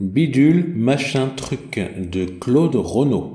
Bidule, machin, truc de Claude Renaud.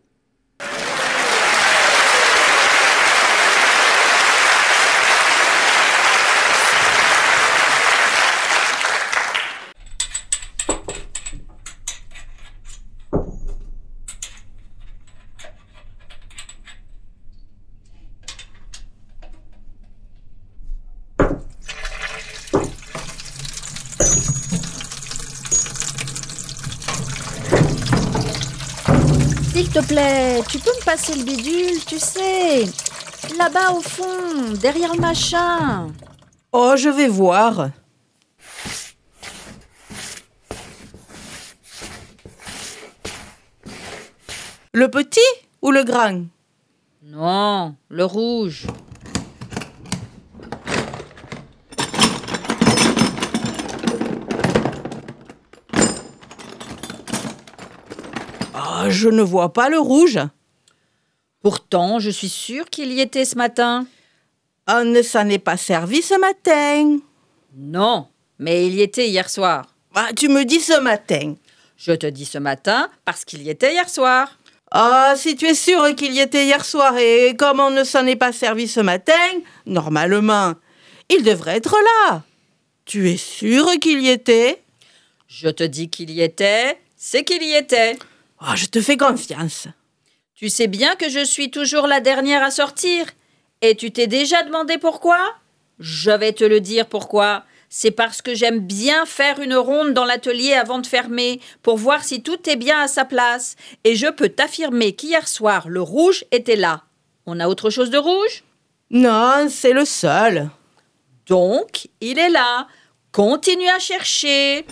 S'il te plaît, tu peux me passer le bidule, tu sais, là-bas au fond, derrière le machin. Oh, je vais voir. Le petit ou le grand? Non, le rouge. Oh, je ne vois pas le rouge. Pourtant, je suis sûre qu'il y était ce matin. On ne s'en est pas servi ce matin. Non, mais il y était hier soir. Ah, tu me dis ce matin. Je te dis ce matin parce qu'il y était hier soir. Ah, si tu es sûr qu'il y était hier soir et comme on ne s'en est pas servi ce matin, normalement, il devrait être là. Tu es sûr qu'il y était? Je te dis qu'il y était, c'est qu'il y était. Oh, je te fais confiance. Tu sais bien que je suis toujours la dernière à sortir. Et tu t'es déjà demandé pourquoi? Je vais te le dire pourquoi. C'est parce que j'aime bien faire une ronde dans l'atelier avant de fermer pour voir si tout est bien à sa place. Et je peux t'affirmer qu'hier soir, le rouge était là. On a autre chose de rouge? Non, c'est le seul. Donc, il est là. Continue à chercher.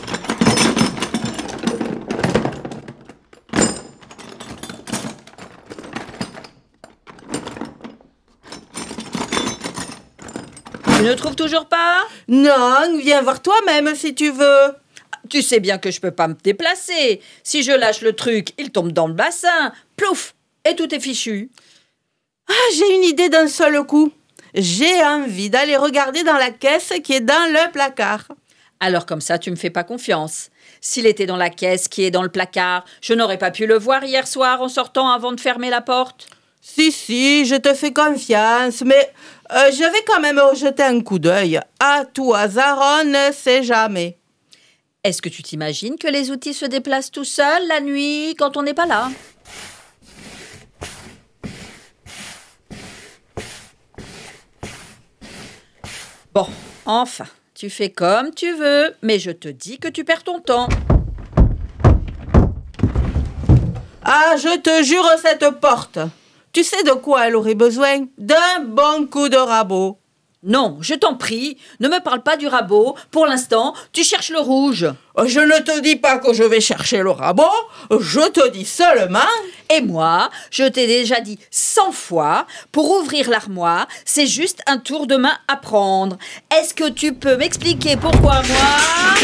Tu ne trouves toujours pas? Non, viens voir toi-même si tu veux. Tu sais bien que je peux pas me déplacer. Si je lâche le truc, il tombe dans le bassin. Plouf! Et tout est fichu. Ah, j'ai une idée d'un seul coup. J'ai envie d'aller regarder dans la caisse qui est dans le placard. Alors comme ça, tu me fais pas confiance. S'il était dans la caisse qui est dans le placard, je n'aurais pas pu le voir hier soir en sortant avant de fermer la porte. Si, je te fais confiance, mais je vais quand même jeter un coup d'œil. À tout hasard, on ne sait jamais. Est-ce que tu t'imagines que les outils se déplacent tout seuls la nuit quand on n'est pas là? Bon, enfin, tu fais comme tu veux, mais je te dis que tu perds ton temps. Ah, je te jure cette porte. Tu sais de quoi elle aurait besoin? D'un bon coup de rabot. Non, je t'en prie, ne me parle pas du rabot. Pour l'instant, tu cherches le rouge. Je ne te dis pas que je vais chercher le rabot, je te dis seulement... Et moi, je t'ai déjà dit 100 fois, pour ouvrir l'armoire, c'est juste un tour de main à prendre. Est-ce que tu peux m'expliquer pourquoi moi?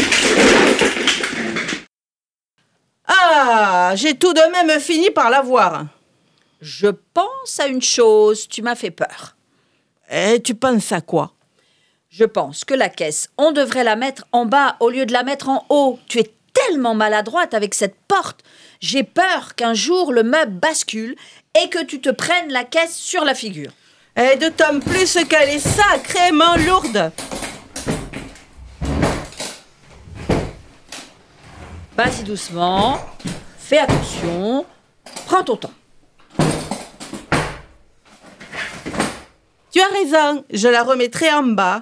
Ah, j'ai tout de même fini par l'avoir. Je pense à une chose, tu m'as fait peur. Et tu penses à quoi? Je pense que la caisse, on devrait la mettre en bas au lieu de la mettre en haut. Tu es tellement maladroite avec cette porte. J'ai peur qu'un jour le meuble bascule et que tu te prennes la caisse sur la figure. Et d'autant plus qu'elle est sacrément lourde. Vas-y doucement, fais attention, prends ton temps. Tu as raison, je la remettrai en bas.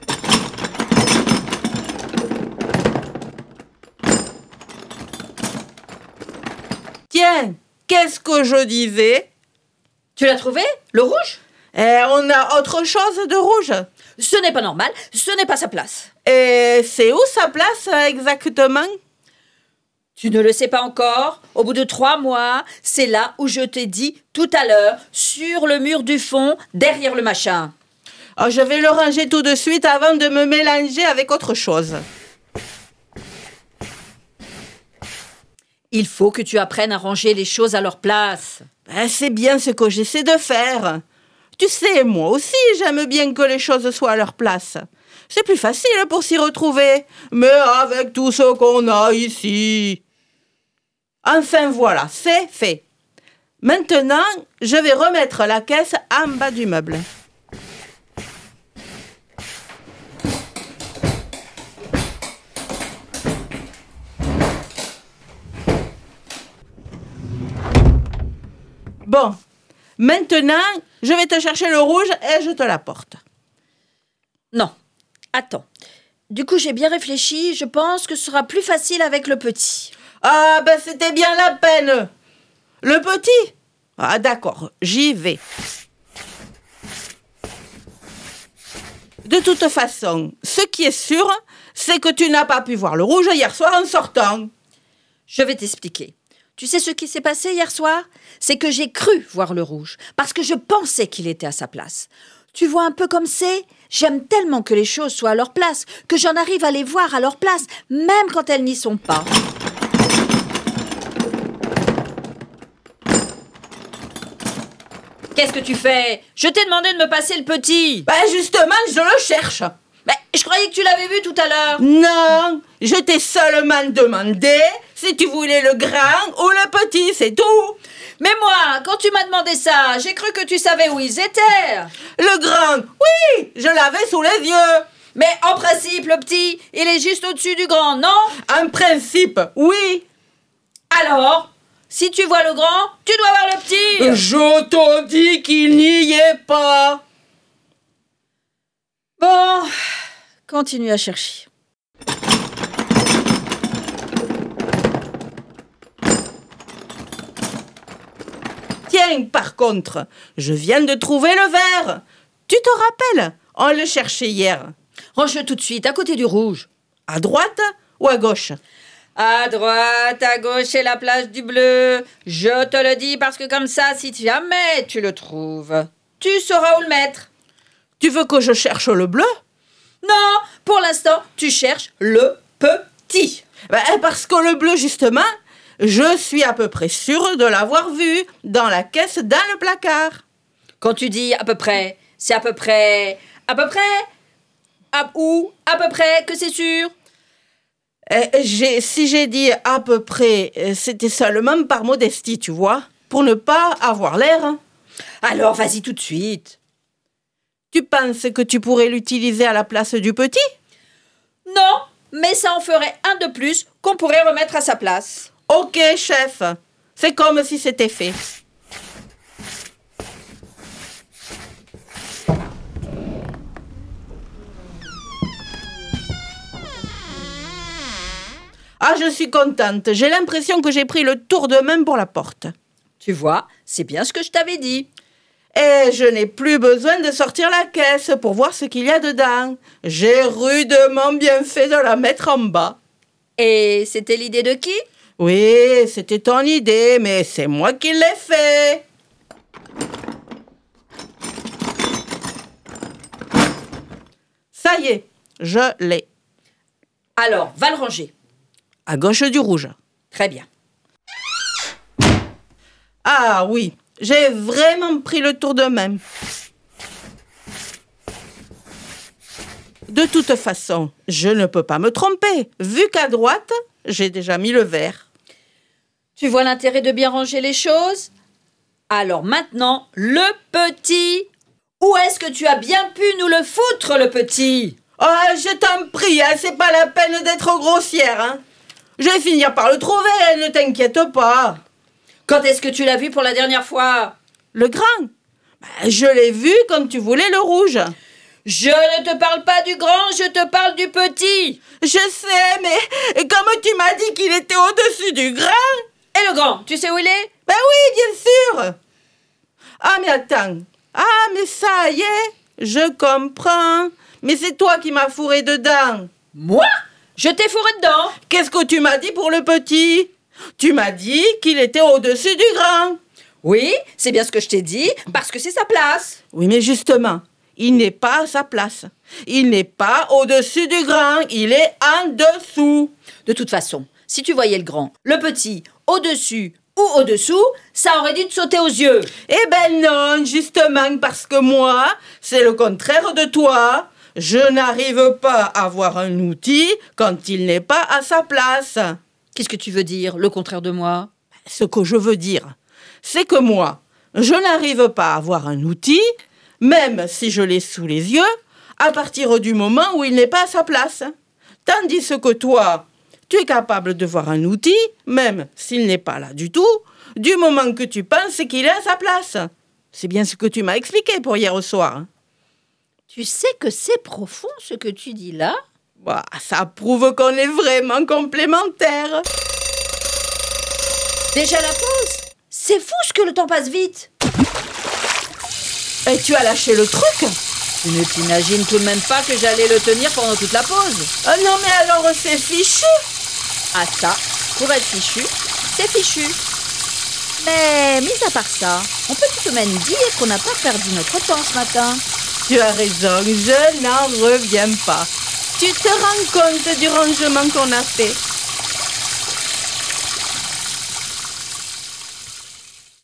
Tiens, qu'est-ce que je disais? Tu l'as trouvé, le rouge? Et on a autre chose de rouge. Ce n'est pas normal, ce n'est pas sa place. Et c'est où sa place exactement? Tu ne le sais pas encore? Au bout de 3 mois, c'est là où je t'ai dit tout à l'heure, sur le mur du fond, derrière le machin. Oh, je vais le ranger tout de suite avant de me mélanger avec autre chose. Il faut que tu apprennes à ranger les choses à leur place. C'est bien ce que j'essaie de faire. Tu sais, moi aussi, j'aime bien que les choses soient à leur place. C'est plus facile pour s'y retrouver. Mais avec tout ce qu'on a ici. Enfin voilà, c'est fait. Maintenant, je vais remettre la caisse en bas du meuble. Bon, maintenant, je vais te chercher le rouge et je te l'apporte. Non, attends. Du coup, j'ai bien réfléchi, je pense que ce sera plus facile avec le petit. Ah, ben c'était bien la peine. Le petit? Ah, d'accord, j'y vais. De toute façon, ce qui est sûr, c'est que tu n'as pas pu voir le rouge hier soir en sortant. Je vais t'expliquer. Tu sais ce qui s'est passé hier soir? C'est que j'ai cru voir le rouge, parce que je pensais qu'il était à sa place. Tu vois un peu comme c'est? J'aime tellement que les choses soient à leur place, que j'en arrive à les voir à leur place, même quand elles n'y sont pas. Qu'est-ce que tu fais? Je t'ai demandé de me passer le petit. Ben justement, je le cherche. Mais je croyais que tu l'avais vu tout à l'heure. Non, je t'ai seulement demandé si tu voulais le grand ou le petit, c'est tout. Mais moi, quand tu m'as demandé ça, j'ai cru que tu savais où ils étaient. Le grand, oui, je l'avais sous les yeux. Mais en principe, le petit, il est juste au-dessus du grand, non? En principe, oui. Alors, si tu vois le grand, tu dois voir le petit. Je te dis qu'il n'y est pas. Bon, continue à chercher. Tiens, par contre, je viens de trouver le vert. Tu te rappelles? On le cherchait hier. Range-le tout de suite, à côté du rouge. À droite ou à gauche? À droite, à gauche, c'est la place du bleu. Je te le dis parce que comme ça, si jamais tu le trouves, tu sauras où le mettre. Tu veux que je cherche le bleu? Non, pour l'instant, tu cherches le petit. Ben, parce que le bleu, justement, je suis à peu près sûre de l'avoir vu dans la caisse dans le placard. Quand tu dis à peu près, c'est à peu près, où, à peu près, que c'est sûr. Si j'ai dit à peu près, c'était seulement par modestie, tu vois, pour ne pas avoir l'air. Alors, vas-y tout de suite. Tu penses que tu pourrais l'utiliser à la place du petit? Non, mais ça en ferait un de plus qu'on pourrait remettre à sa place. Ok, chef. C'est comme si c'était fait. Ah, je suis contente. J'ai l'impression que j'ai pris le tour de main pour la porte. Tu vois, c'est bien ce que je t'avais dit. Et je n'ai plus besoin de sortir la caisse pour voir ce qu'il y a dedans. J'ai rudement bien fait de la mettre en bas. Et c'était l'idée de qui? Oui, c'était ton idée, mais c'est moi qui l'ai fait. Ça y est, je l'ai. Alors, va le ranger. À gauche du rouge. Très bien. Ah oui, j'ai vraiment pris le tour de main. De toute façon, je ne peux pas me tromper, vu qu'à droite, j'ai déjà mis le vert. Tu vois l'intérêt de bien ranger les choses? Alors maintenant, le petit. Où est-ce que tu as bien pu nous le foutre, le petit? Oh, je t'en prie, hein, c'est pas la peine d'être grossière. Hein. Je vais finir par le trouver, hein, ne t'inquiète pas. Quand est-ce que tu l'as vu pour la dernière fois? Le grand? Je l'ai vu quand tu voulais le rouge. Je ne te parle pas du grand, je te parle du petit. Je sais, mais comme tu m'as dit qu'il était au-dessus du grand... Et le grand, tu sais où il est? Ben oui, bien sûr. Ah, mais attends. Ah, mais ça y est, je comprends. Mais c'est toi qui m'as fourré dedans. Moi? Je t'ai fourré dedans. Qu'est-ce que tu m'as dit pour le petit? Tu m'as dit qu'il était au-dessus du grand. Oui, c'est bien ce que je t'ai dit, parce que c'est sa place. Oui, mais justement, il n'est pas à sa place. Il n'est pas au-dessus du grand, il est en dessous. De toute façon, si tu voyais le grand, le petit, au-dessus ou au-dessous, ça aurait dû te sauter aux yeux. Eh ben non, justement, parce que moi, c'est le contraire de toi. Je n'arrive pas à voir un outil quand il n'est pas à sa place. Qu'est-ce que tu veux dire, le contraire de moi? Ce que je veux dire, c'est que moi, je n'arrive pas à voir un outil, même si je l'ai sous les yeux, à partir du moment où il n'est pas à sa place. Tandis que toi, tu es capable de voir un outil, même s'il n'est pas là du tout, du moment que tu penses qu'il est à sa place. C'est bien ce que tu m'as expliqué pour hier soir. Tu sais que c'est profond ce que tu dis là? Bah, ça prouve qu'on est vraiment complémentaires. Déjà la pause? C'est fou ce que le temps passe vite. Et tu as lâché le truc? Tu ne t'imagines tout de même pas que j'allais le tenir pendant toute la pause? Ah non, mais alors c'est fichu. Ah ça, pour être fichu, c'est fichu. Mais mis à part ça, on peut tout de même dire qu'on n'a pas perdu notre temps ce matin. Tu as raison, je n'en reviens pas. Tu te rends compte du rangement qu'on a fait?